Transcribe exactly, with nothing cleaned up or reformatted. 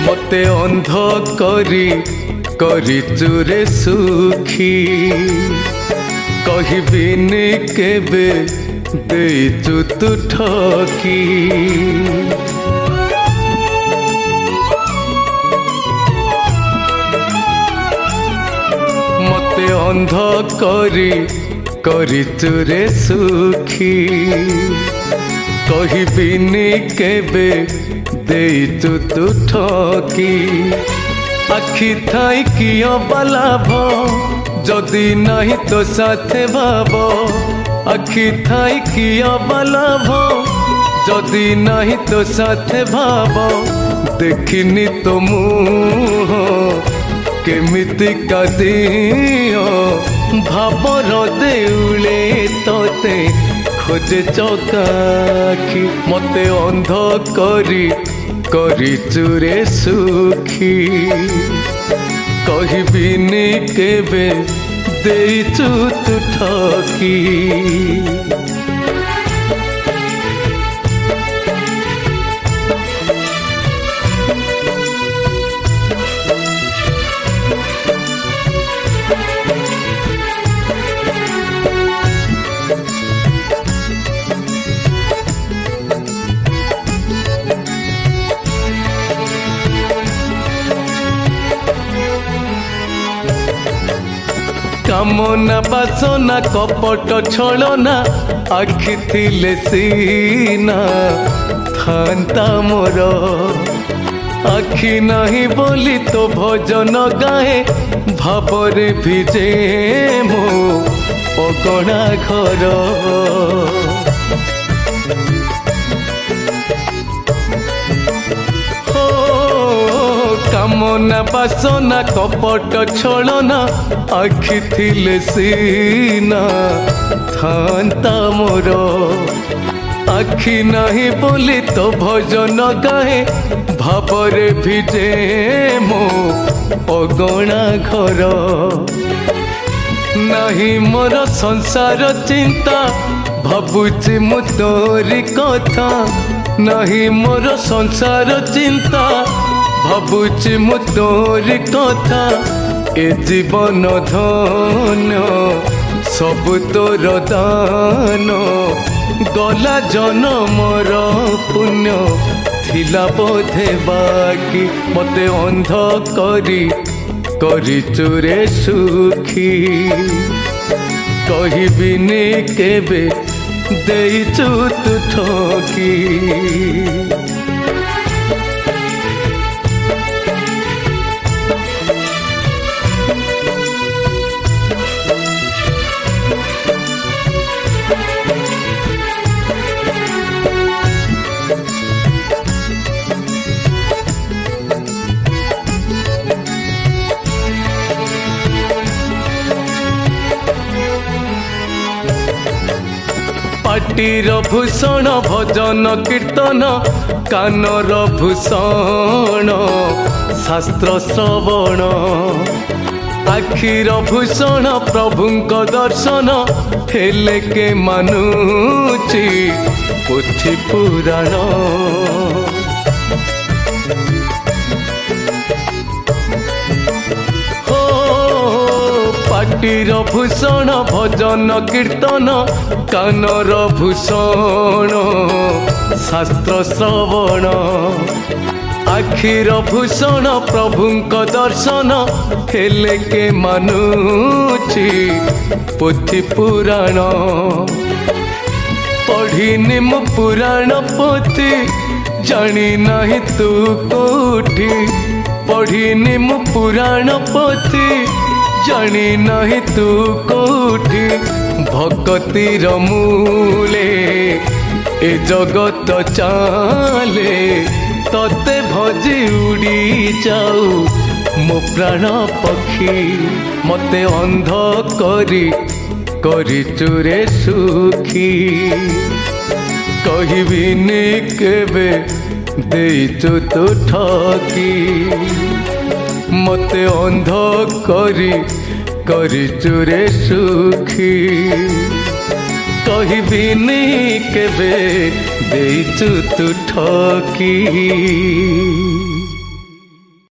मते अंध करी करिचु रे सुखी कहबिनी केबे देचु तू ठकी मते अंध करी करिचु रे सुखी कहबिनी केबे देचु तू ठकी आखि थाई किया बलाभ जदि नहीं तो साथे भाव आखि थाई किया बलाभ जदि नहीं तो साथे भाव देखिनी तो मुँह केमिति कादियो भावर देउले तोते खोजे चौकाखी मते अंध करी करिचु रे सुखी कहबिनी केबे देचु तू ठकी कामना बासना कपट छलना आखि थिले सीना थांता मोर आखि नहीं बोली तो भजन गाए भावरे भिजे मो अगणा घर कामना बासना कपट छलना आखि थिले सीना थांता मोर आखि नहीं बोली तो भजन गाए भावरे भिजे मो अगणा घर नहीं मोर संसार चिंता भाबुची मु तोरी कथा नहीं मोर संसार चिंता भाबुची मु तोरी कथा ए जीवन धन्य सब तोर दान गला जनमर पुण्य थिला बोधे बाकी मते अंध करी करिचु रे सुखी कहबिनी केबे देचु तू ठकी पाटीर भूषण भजन कीर्तन कानर भूषण शास्त्र श्रवण आखिर भूषण प्रभुंक दर्शन हेले के मानुची पोथी पुराण पाटीर भूषण भजन कीर्तन कानर भूषण शास्त्र श्रवण आखिर भूषण प्रभुंक दर्शन हेले के मानुची पोथी पुराण पढ़िनी मु पुराण पोथी जानी नहीं तू कोठी पढ़िनी मु पुराण पोथी जानी नहीं तू कोठी भक्तिर मूले ए जगत चाले तते भजी उड़ी जाऊ मो प्राण पक्षी मते अंध करी करिचु रे सुखी कहबिनी केबे देचु तू ठकी मते अंध करी करिचु रे सुखी कहबिनी केबे देचु तू ठकी।